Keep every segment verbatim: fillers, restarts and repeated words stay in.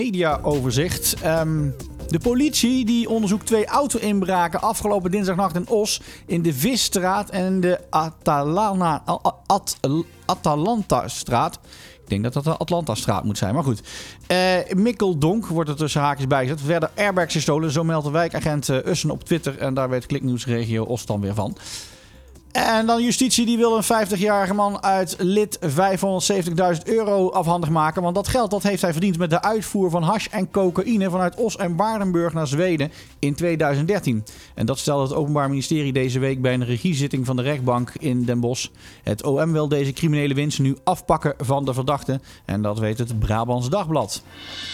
Mediaoverzicht. Um, de politie die onderzoekt twee auto-inbraken afgelopen dinsdagnacht in Os in de Visstraat en de Atalana, At, Atalanta-straat. Ik denk dat dat de Atlanta-straat moet zijn, maar goed. Uh, Mikkeldonk wordt er tussen haakjes bijgezet. Er werden airbags gestolen, zo meldt de wijkagent uh, Ussen op Twitter. En daar weet Kliknieuwsregio Os dan weer van. En dan justitie, die wil een vijftigjarige man uit Lid vijfhonderdzeventigduizend euro afhandig maken. Want dat geld dat heeft hij verdiend met de uitvoer van hash en cocaïne vanuit Os en Waardenburg naar Zweden in tweeduizend dertien. En dat stelde het Openbaar Ministerie deze week bij een regiezitting van de rechtbank in Den Bosch. Het O M wil deze criminele winst nu afpakken van de verdachte. En dat weet het Brabants Dagblad.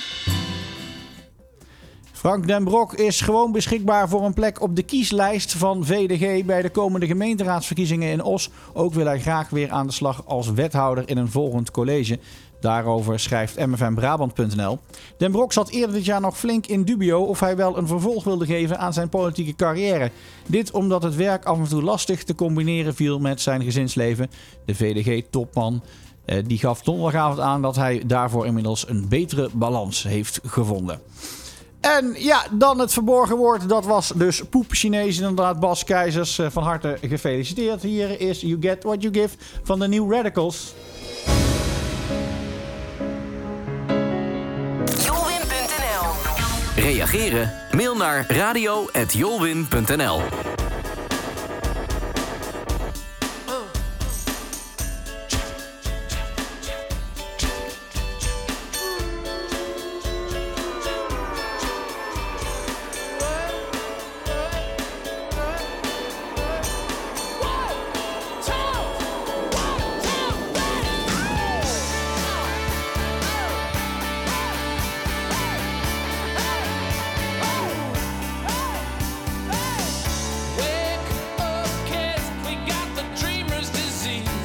Frank den Broek is gewoon beschikbaar voor een plek op de kieslijst van V D G bij de komende gemeenteraadsverkiezingen in Os. Ook wil hij graag weer aan de slag als wethouder in een volgend college. Daarover schrijft m f m brabant punt n l. Den Broek zat eerder dit jaar nog flink in dubio of hij wel een vervolg wilde geven aan zijn politieke carrière. Dit omdat het werk af en toe lastig te combineren viel met zijn gezinsleven. De V D G-topman eh, die gaf donderdagavond aan dat hij daarvoor inmiddels een betere balans heeft gevonden. En ja, dan het verborgen woord. Dat was dus poep Chinees. Inderdaad, Bas Keizers, van harte gefeliciteerd. Hier is You Get What You Give van de New Radicals. Jolwin punt n l. Reageren? Mail naar radio at jolwin punt n l.